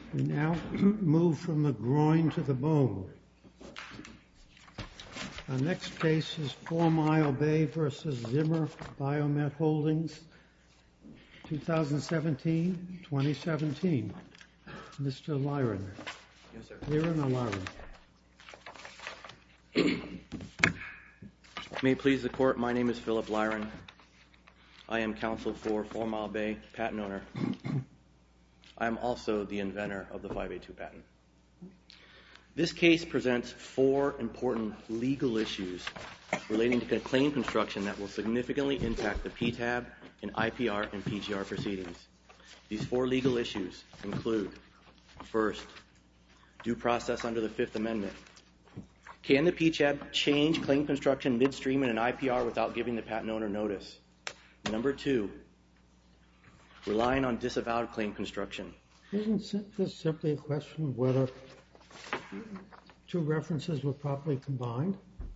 We now move from the groin to the bone. Our next case is 4 Mile Bay v. Zimmer Biomet Holdings, 2017. Mr. Lyron. Yes, sir. Lyron or Lyron? May it please the Court, my name is Philip Lyron. I am counsel for 4 Mile Bay, patent owner. I am also the inventor of the 582 patent. This case presents 4 important legal issues relating to claim construction that will significantly impact the PTAB and IPR and PGR proceedings. These 4 legal issues include, first, due process under the Fifth Amendment. Can the PTAB change claim construction midstream in an IPR without giving the patent owner notice? Number 2, relying on disavowed claim construction. Isn't this simply a question of whether 2 references were properly combined?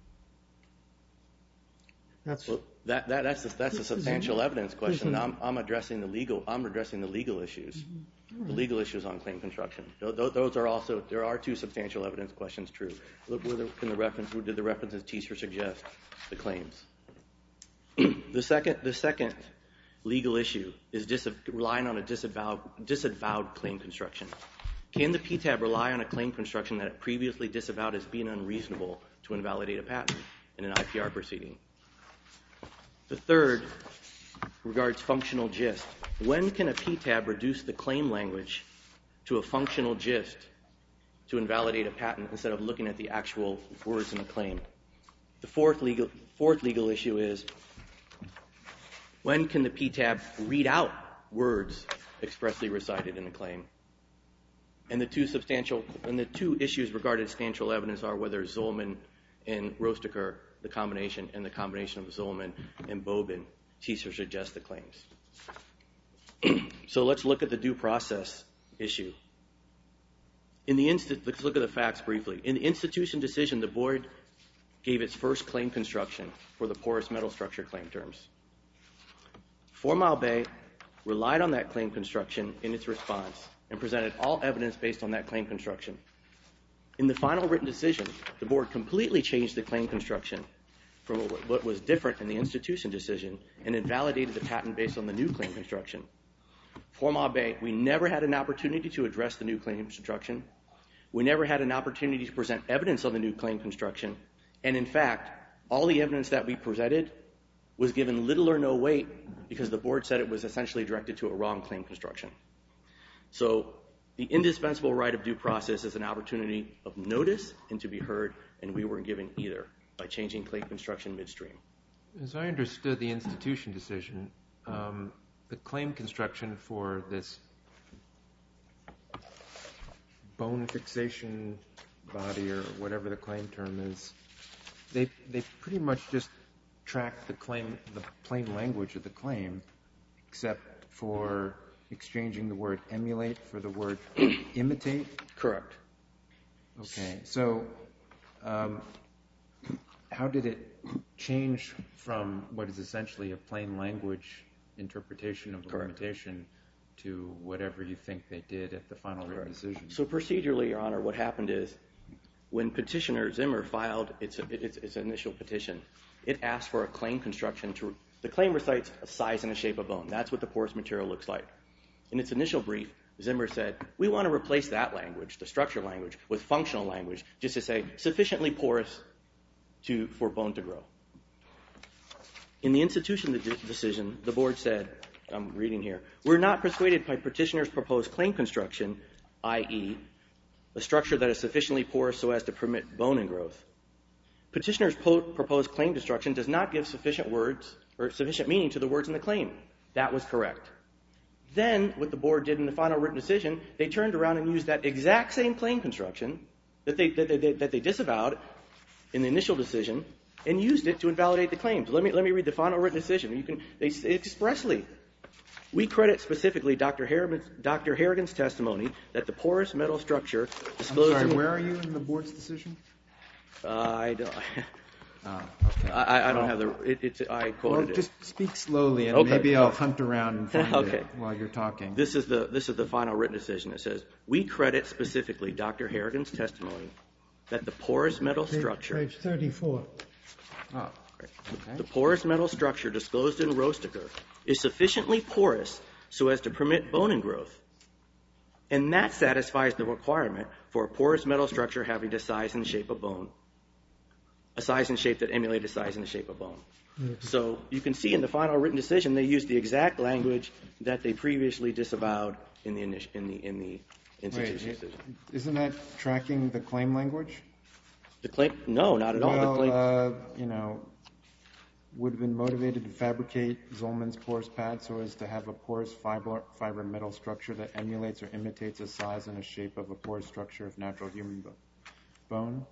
That's a substantial evidence question. I'm addressing the legal issues. Mm-hmm. The legal issues on claim construction. Those are also, there are 2 substantial evidence questions true. Did the references teach or suggest the claims? The second legal issue is relying on a disavowed claim construction. Can the PTAB rely on a claim construction that it previously disavowed as being unreasonable to invalidate a patent in an IPR proceeding? The third regards functional gist. When can a PTAB reduce the claim language to a functional gist to invalidate a patent instead of looking at the actual words in the claim? The fourth legal issue is, when can the PTAB read out words expressly recited in the claim? And the 2 issues regarding substantial evidence are whether Zolman and Rosteker, the combination of Zolman and Bobin, teach or suggest the claims. So let's look at the due process issue. Let's look at the facts briefly. In the institution decision, the board gave its first claim construction for the porous metal structure claim terms. 4 Mile Bay relied on that claim construction in its response and presented all evidence based on that claim construction. In the final written decision, the board completely changed the claim construction from what was different in the institution decision and invalidated the patent based on the new claim construction. 4 Mile Bay, we never had an opportunity to address the new claim construction. We never had an opportunity to present evidence on the new claim construction. And in fact, all the evidence that we presented was given little or no weight because the board said it was essentially directed to a wrong claim construction. So the indispensable right of due process is an opportunity of notice and to be heard, and we weren't given either by changing claim construction midstream. As I understood the institution decision, the claim construction for this bone fixation body or whatever the claim term is, they pretty much just track the plain language of the claim, except for exchanging the word emulate for the word imitate? Correct. Okay, so how did it change from what is essentially a plain language interpretation of the limitation to whatever you think they did at the final written decision? So procedurally, Your Honor, what happened is when Petitioner Zimmer filed its initial petition, it asked for a claim construction. The claim recites a size and a shape of bone. That's what the porous material looks like. In its initial brief, Zimmer said, we want to replace that language, the structure language, with functional language, just to say sufficiently porous for bone to grow. In the institution decision, the board said, I'm reading here, we're not persuaded by Petitioner's proposed claim construction, i.e., a structure that is sufficiently porous so as to permit bone and growth. Petitioner's proposed claim construction does not give sufficient words or sufficient meaning to the words in the claim. That was correct. Then, what the board did in the final written decision, they turned around and used that exact same claim construction that they disavowed in the initial decision and used it to invalidate the claims. Let me read the final written decision. They expressly, we credit specifically Dr. Harrigan's testimony that the porous metal structure disclosed. I'm sorry, where are you in the board's decision? Okay. I don't have the... I quoted it. Just speak slowly, and maybe I'll hunt around and find it while you're talking. This is the final written decision. It says, we credit specifically Dr. Harrigan's testimony that the porous metal structure... Page 34. Oh, great. Okay. The porous metal structure disclosed in Rosticker is sufficiently porous so as to permit bone ingrowth. And that satisfies the requirement for a porous metal structure having the size and shape of bone. A size and shape that emulate a size and the shape of bone. Mm-hmm. So you can see in the final written decision they used the exact language that they previously disavowed in the institution decision. Isn't that tracking the claim language? The claim? No, not at all. Well, would have been motivated to fabricate Zollman's porous pad so as to have a porous fiber metal structure that emulates or imitates a size and a shape of a porous structure of natural human bone.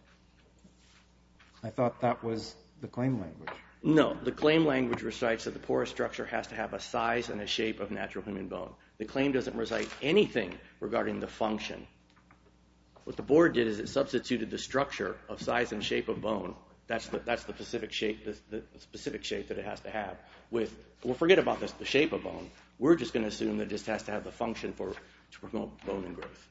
I thought that was the claim language. No, the claim language recites that the porous structure has to have a size and a shape of natural human bone. The claim doesn't recite anything regarding the function. What the board did is it substituted the structure of size and shape of bone. That's the specific shape, the specific shape that it has to have. We'll forget about the shape of bone. We're just going to assume that it just has to have the function to promote bone ingrowth.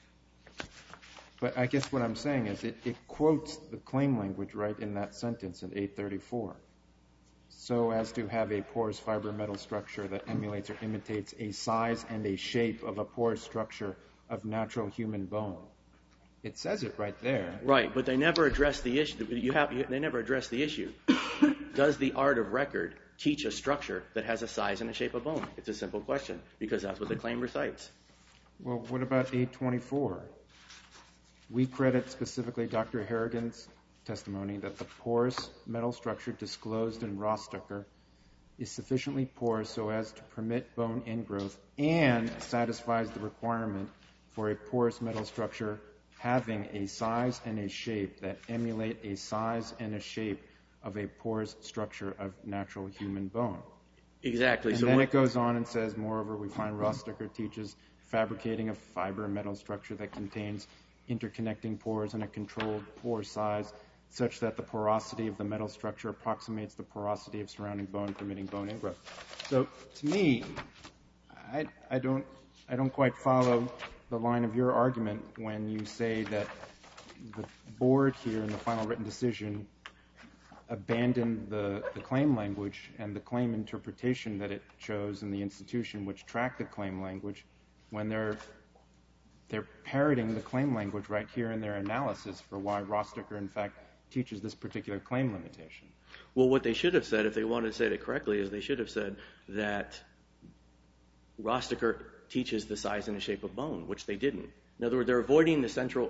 But I guess what I'm saying is it quotes the claim language right in that sentence in 834. So as to have a porous fiber metal structure that emulates or imitates a size and a shape of a porous structure of natural human bone. It says it right there. Right, but they never address the issue. They never address the issue. Does the art of record teach a structure that has a size and a shape of bone? It's a simple question because that's what the claim recites. Well, what about 824? We credit specifically Dr. Harrigan's testimony that the porous metal structure disclosed in Rostocker is sufficiently porous so as to permit bone ingrowth and satisfies the requirement for a porous metal structure having a size and a shape that emulate a size and a shape of a porous structure of natural human bone. Exactly. And then it goes on and says, moreover, we find Rostocker teaches fabricating a fiber metal structure that contains interconnecting pores and a controlled pore size such that the porosity of the metal structure approximates the porosity of surrounding bone, permitting bone ingrowth. So to me, I don't quite follow the line of your argument when you say that the board here in the final written decision abandoned the claim language and the claim interpretation that it chose in the institution which tracked the claim language when they're parroting the claim language right here in their analysis for why Rostocker, in fact, teaches this particular claim limitation. Well, what they should have said, if they wanted to say it correctly, is they should have said that Rostocker teaches the size and the shape of bone, which they didn't. In other words, they're avoiding the central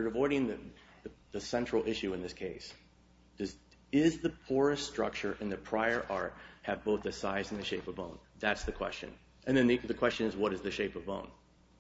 issue in this case. Is the porous structure in the prior art have both the size and the shape of bone? That's the question. And then the question is, what is the shape of bone?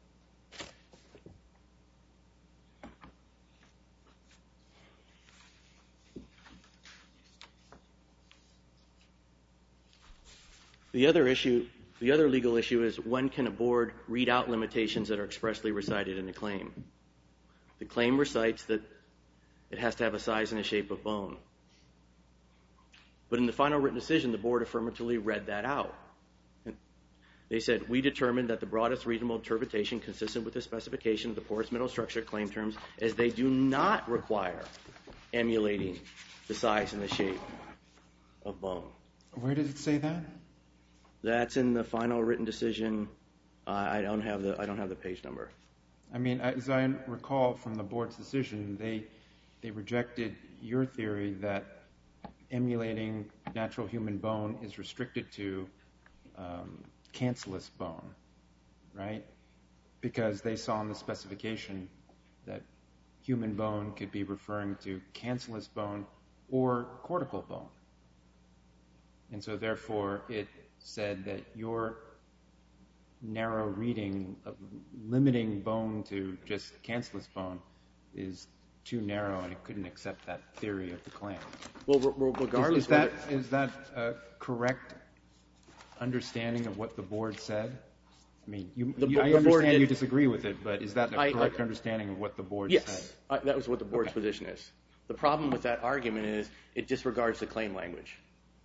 The other legal issue is when can a board read out limitations that are expressly recited in the claim? The claim recites that it has to have a size and a shape of bone. But in the final written decision, the board affirmatively read that out. They said, we determined that the broadest reasonable interpretation consistent with the specification of the porous metal structure claim terms as they do not require emulating the size and the shape of bone. Where did it say that? That's in the final written decision. I don't have the page number. I mean, as I recall from the board's decision, they rejected your theory that emulating natural human bone is restricted to cancellous bone, right? Because they saw in the specification that human bone could be referring to cancellous bone or cortical bone. And so therefore it said that your narrow reading of limiting bone to just cancellous bone is too narrow and it couldn't accept that theory of the claim. Well, regardless... Is that a correct understanding of what the board said? I mean, I understand you disagree with it, but is that a correct understanding of what the board said? Yes, that was what the board's position is. The problem with that argument is it disregards the claim language.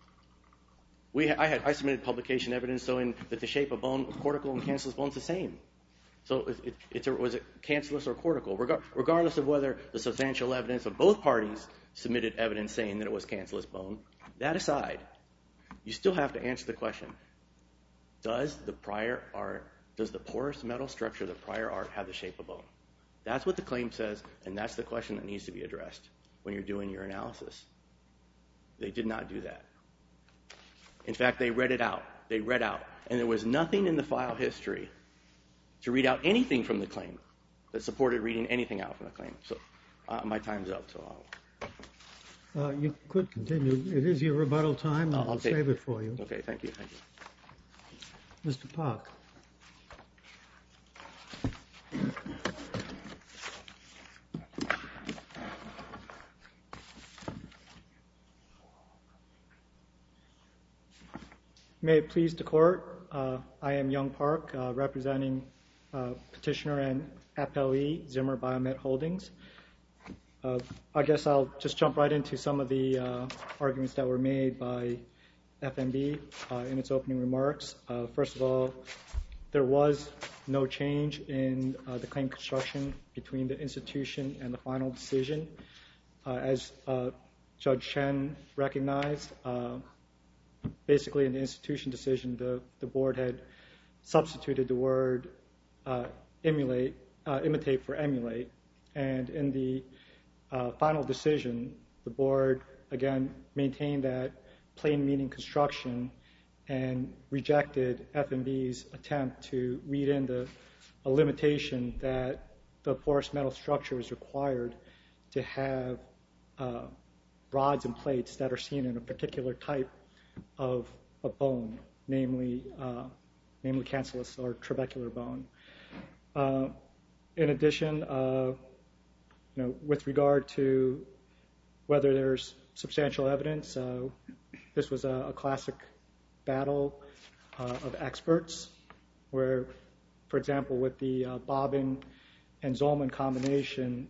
I submitted publication evidence showing that the shape of bone, cortical and cancellous bone, is the same. So was it cancellous or cortical? Regardless of whether the substantial evidence of both parties submitted evidence saying that it was cancellous bone, that aside, you still have to answer the question, does the porous metal structure of the prior art have the shape of bone? That's what the claim says, and that's the question that needs to be addressed when you're doing your analysis. They did not do that. In fact, they read it out. And there was nothing in the file history to read out anything from the claim that supported reading anything out from the claim. So my time's up, so I'll... You could continue. It is your rebuttal time, and I'll save it for you. Okay, thank you. Mr. Park. May it please the Court, I am Young Park, representing Petitioner and Appellee Zimmer Biomet Holdings. I guess I'll just jump right into some of the arguments that were made by FMB in its opening remarks. First of all, there was no change in the claim construction between the institution and the final decision. As Judge Chen recognized, basically in the institution decision, the board had substituted the word imitate for emulate. And in the final decision, the board, again, maintained that plain meaning construction and rejected FMB's attempt to read in a limitation that the porous metal structure is required to have rods and plates that are seen in a particular type of a bone, namely cancellous or trabecular bone. In addition, with regard to whether there's substantial evidence, this was a classic battle of experts where, for example, with the Bobbin and Zollman combination,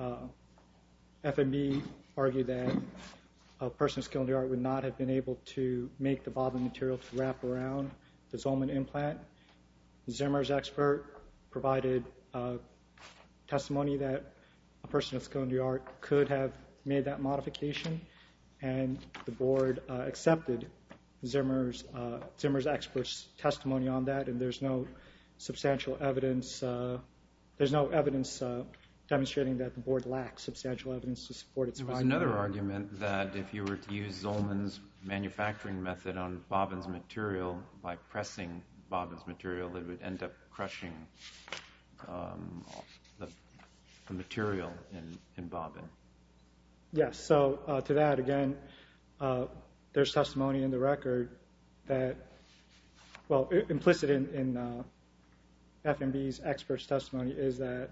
FMB argued that a person of skill in the art would not have been able to make the Bobbin material to wrap around the Zollman implant. Zimmer's expert provided testimony that a person of skill in the art could have made that modification, and the board accepted Zimmer's expert's testimony on that, and there's no substantial evidence. There's no evidence demonstrating that the board lacks substantial evidence to support its finding. There was another argument that if you were to use Zollman's manufacturing method on Bobbin's material, by pressing Bobbin's material, it would end up crushing the material in Bobbin. Yes, so to that, again, there's testimony in the record that, well, implicit in FMB's expert's testimony is that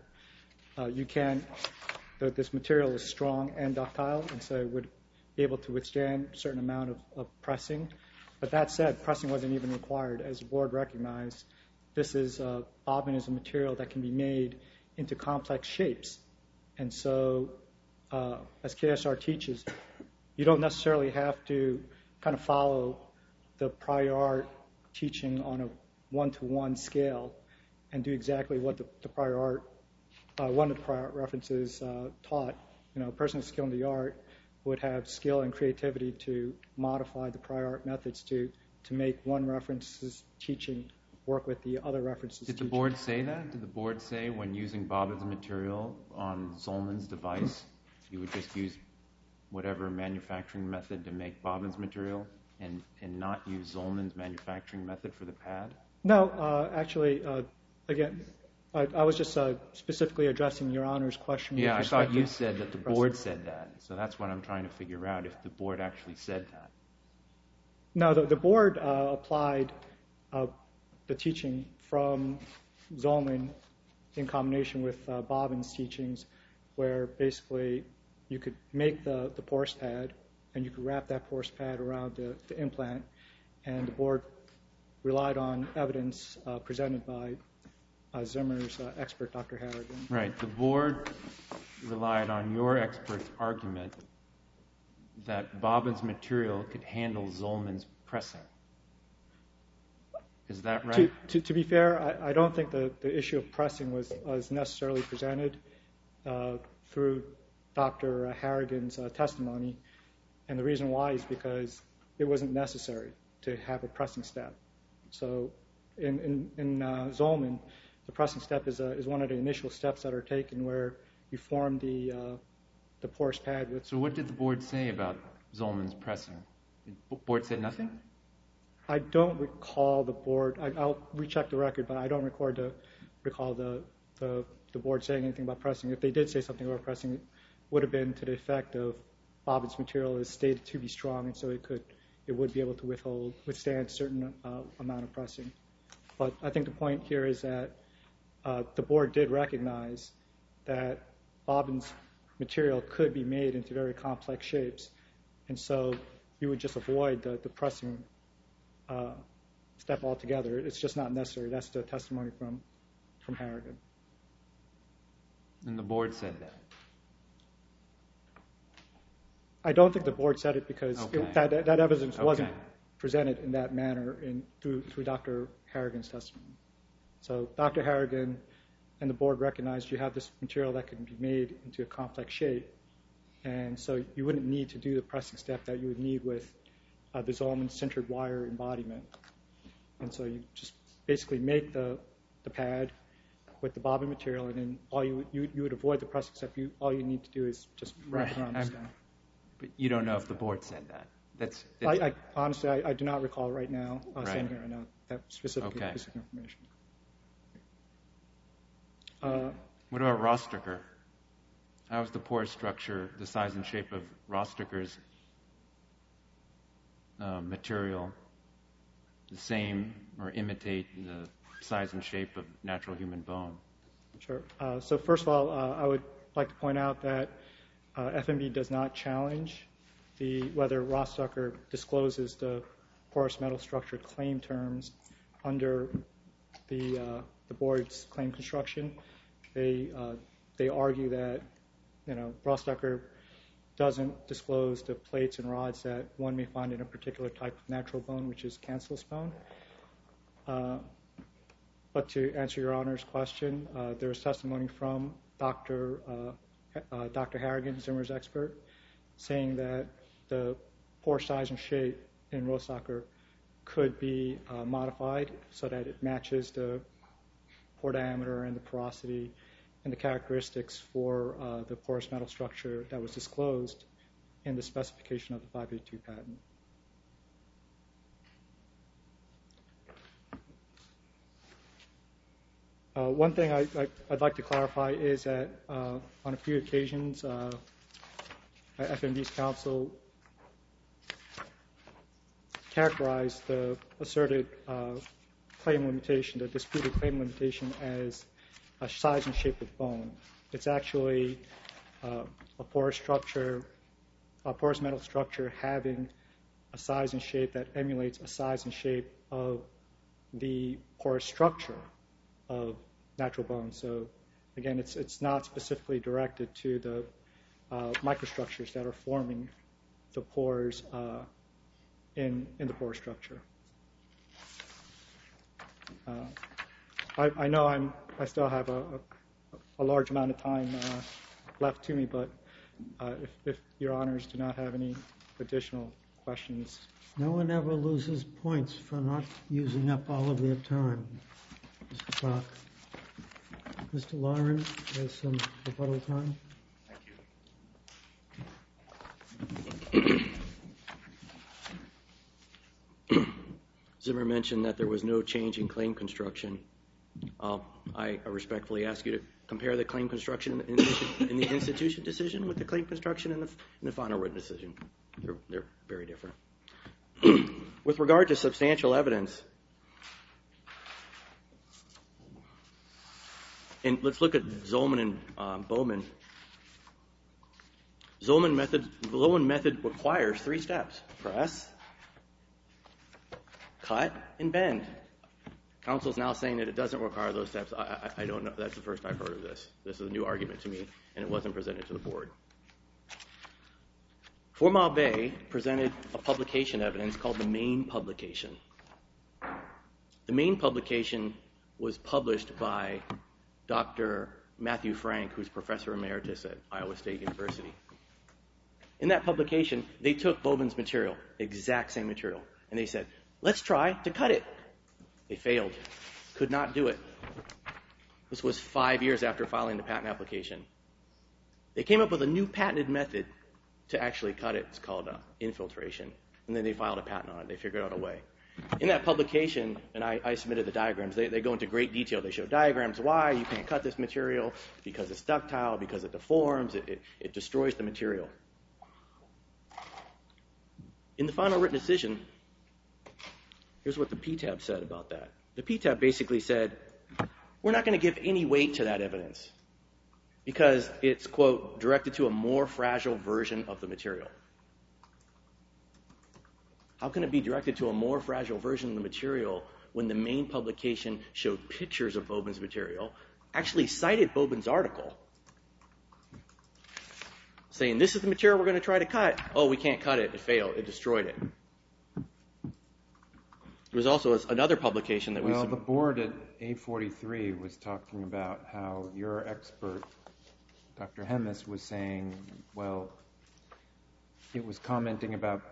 that this material is strong and ductile, and so it would be able to withstand a certain amount of pressing. But that said, pressing wasn't even required. As the board recognized, Bobbin is a material that can be made into complex shapes. And so, as KSR teaches, you don't necessarily have to kind of follow the prior art teaching on a one-to-one scale and do exactly what the prior art, one of the prior art references taught. A person of skill in the art would have skill and creativity to modify the prior art methods to make one reference's teaching work with the other references. Did the board say that? Did the board say when using Bobbin's material on Zollman's device, you would just use whatever manufacturing method to make Bobbin's material and not use Zollman's manufacturing method for the pad? No, actually, again, I was just specifically addressing Your Honor's question. Yeah, I thought you said that the board said that, so that's what I'm trying to figure out, if the board actually said that. No, the board applied the teaching from Zollman in combination with Bobbin's teachings, where basically you could make the porous pad and you could wrap that porous pad around the implant, and the board relied on evidence presented by Zimmer's expert, Dr. Harrigan. Right. The board relied on your expert's argument that Bobbin's material could handle Zollman's pressing. Is that right? To be fair, I don't think the issue of pressing was necessarily presented through Dr. Harrigan's testimony, and the reason why is because it wasn't necessary to have a pressing step. So in Zollman, the pressing step is one of the initial steps that are taken where you form the porous pad with. So what did the board say about Zollman's pressing? The board said nothing? I don't recall the board. I'll recheck the record, but I don't recall the board saying anything about pressing. If they did say something about pressing, it would have been to the effect of Bobbin's material is stated to be strong, and so it would be able to withstand a certain amount of pressing. But I think the point here is that the board did recognize that Bobbin's material could be made into very complex shapes, and so you would just avoid the pressing step altogether. It's just not necessary. That's the testimony from Harrigan. And the board said that? I don't think the board said it because that evidence wasn't presented in that manner through Dr. Harrigan's testimony. So Dr. Harrigan and the board recognized you have this material that can be made into a complex shape, and so you wouldn't need to do the pressing step that you would need with the Zollman sintered wire embodiment. And so you just basically make the pad with the Bobbin material, and then you would avoid the pressing step. All you need to do is just wrap it around the stem. But you don't know if the board said that. Honestly, I do not recall right now, sitting here right now, that specific information. What about Rostocker? How is the porous structure, the size and shape of Rostocker's material the same or imitate the size and shape of natural human bone? Sure. So first of all, I would like to point out that FMB does not challenge whether Rostocker discloses the porous metal structure claim terms under the board's claim construction. They argue that Rostocker doesn't disclose the plates and rods that one may find in a particular type of natural bone, which is cancellous bone. But to answer Your Honor's question, there is testimony from Dr. Harrigan, Zimmer's expert, saying that the pore size and shape in Rostocker could be modified so that it matches the pore diameter and the porosity and the characteristics for the porous metal structure that was disclosed in the specification of the 582 patent. One thing I'd like to clarify is that on a few occasions, FMB's counsel characterized the asserted claim limitation, the disputed claim limitation, as a size and shape of bone. It's actually a porous structure, a porous metal structure having a size and shape that emulates a size and shape of the porous structure of natural bone. So again, it's not specifically directed to the microstructures that are forming the pores in the pore structure. I know I still have a large amount of time left to me, but if Your Honors do not have any additional questions. No one ever loses points for not using up all of their time, Mr. Clark. Mr. Lauren has some rebuttal time. Thank you. Zimmer mentioned that there was no change in claim construction. I respectfully ask you to compare the claim construction in the institution decision with the claim construction in the final written decision. They're very different. With regard to substantial evidence, and let's look at Zollman and Bowman. Zollman method requires 3 steps: press, cut, and bend. Counsel's now saying that it doesn't require those steps. I don't know. That's the first I've heard of this. This is a new argument to me, and it wasn't presented to the board. Formal Bay presented a publication evidence called the main publication. The main publication was published by Dr. Matthew Frank, who's professor emeritus at Iowa State University. In that publication, they took Bobin's material, exact same material, and they said, let's try to cut it. They failed, could not do it. This was 5 years after filing the patent application. They came up with a new patented method to actually cut it. It's called infiltration. And then they filed a patent on it. They figured out a way. In that publication, and I submitted the diagrams, they go into great detail. They show diagrams why you can't cut this material, because it's ductile, because it deforms, it destroys the material. In the final written decision, here's what the PTAB said about that. The PTAB basically said, we're not going to give any weight to that evidence because it's, quote, directed to a more fragile version of the material. How can it be directed to a more fragile version of the material when the main publication showed pictures of Bobin's material, actually cited Bobin's article, saying this is the material we're going to try to cut. Oh, we can't cut it. It failed. It destroyed it. There was also another publication that the board at A43 was talking about how your expert, Dr. Hemis, was saying, well, he was commenting about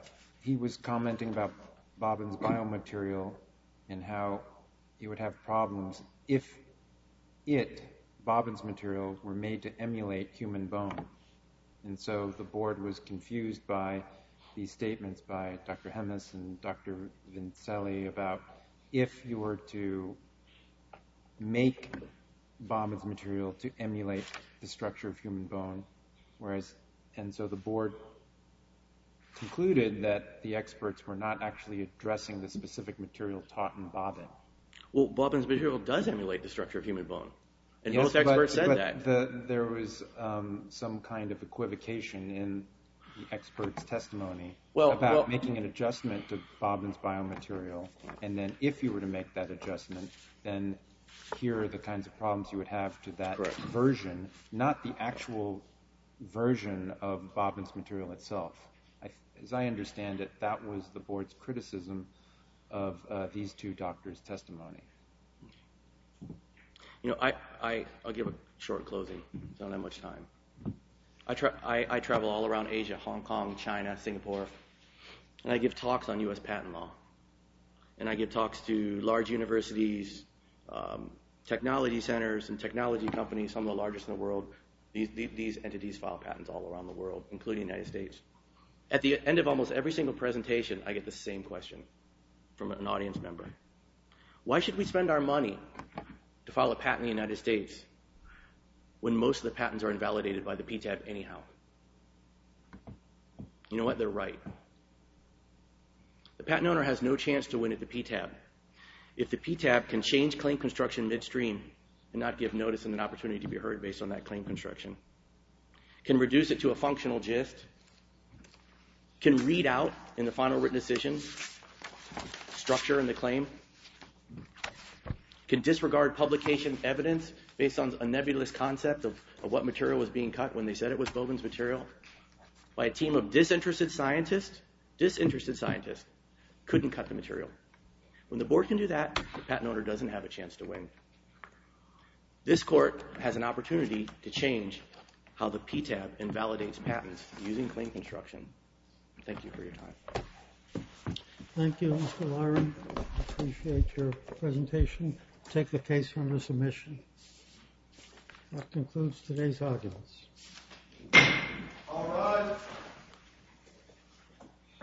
Bobin's biomaterial and how he would have problems if Bobin's material, were made to emulate human bone. And so the board was confused by these statements by Dr. Hemis and Dr. Vincelli about if you were to make Bobin's material to emulate the structure of human bone, and so the board concluded that the experts were not actually addressing the specific material taught in Bobin. Well, Bobin's material does emulate the structure of human bone. And yes, most experts said that. There was some kind of equivocation in the expert's testimony about making an adjustment to Bobin's biomaterial, and then if you were to make that adjustment, then here are the kinds of problems you would have to that version, not the actual version of Bobin's material itself. As I understand it, that was the board's criticism of these two doctors' testimony. You know, I'll give a short closing. I don't have much time. I travel all around Asia, Hong Kong, China, Singapore, and I give talks on U.S. patent law. And I give talks to large universities, technology centers, and technology companies, some of the largest in the world. These entities file patents all around the world, including the United States. At the end of almost every single presentation, I get the same question from an audience member. Why should we spend our money to file a patent in the United States when most of the patents are invalidated by the PTAB anyhow? You know what? They're right. The patent owner has no chance to win at the PTAB if the PTAB can change claim construction midstream and not give notice and an opportunity to be heard based on that claim construction, can reduce it to a functional gist, can read out in the final written decision structure in the claim, can disregard publication evidence based on a nebulous concept of what material was being cut when they said it was Bobin's material by a team of disinterested scientists, couldn't cut the material. When the board can do that, the patent owner doesn't have a chance to win. This court has an opportunity to change how the PTAB invalidates patents using claim construction. Thank you for your time. Thank you, Mr. Lauren. I appreciate your presentation. Take the case under submission. That concludes today's arguments. All rise.